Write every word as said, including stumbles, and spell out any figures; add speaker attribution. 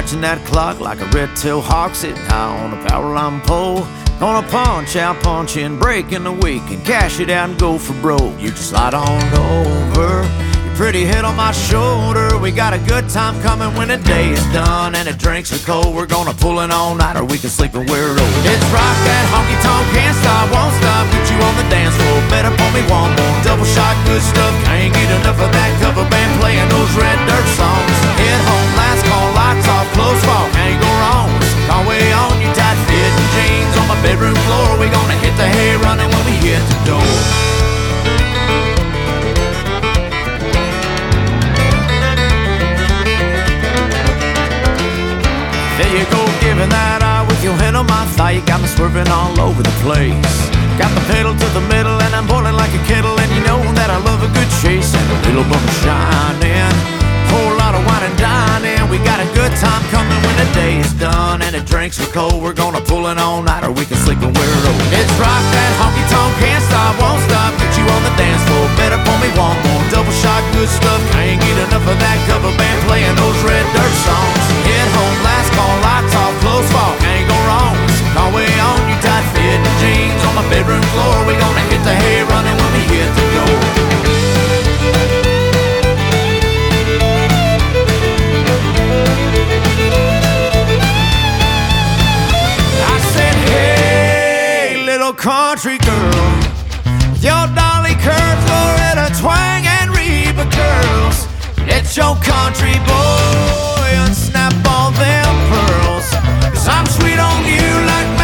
Speaker 1: watching that clock like a red-tailed hawk sitting high on a power line pole. Gonna punch out, punch in, break in the week and cash it out and go for broke. You just slide on over, your pretty head on my shoulder. We got a good time coming when the day is done and the drinks are cold. We're gonna pull it all night or we can sleep and we're old. It's rock that honky tonk, can't stop, won't stop. Get you on the dance floor, better pour me one more. Double shot, good stuff, can't get enough of that cover band playing those red dirt songs. Head home, last call, lights off, clothes fall, can't go wrong. Our way on, you tight fitting jeans on my bedroom floor. We gonna hit the hay running when we hit the door. There you go, giving that eye with your hand on my thigh. You got me swerving all over the place. Got the pedal to the middle and I'm boiling like a kettle. And you know that I love a good chase and a little bit of shining. Whole lot of wine and dining. We got a good time coming when the day is done and the drinks are cold. We're gonna pull it all night or we can sleep when we're old. It's rock that honky tonk, can't stop, won't stop. Get you on the dance floor, better pour me one more. Double shot, good stuff, can't get enough of that cover band playing those red dirt songs. Head home, last call, lights off, clothes fall, can't go wrong. Our way on, you tight fitting jeans on my bedroom floor. We gonna hit the hay running when we hit the door. Country girl, your dolly curves, Loretta twang and Reba curls. Let your country boy unsnap all them pearls. 'Cause I'm sweet on you like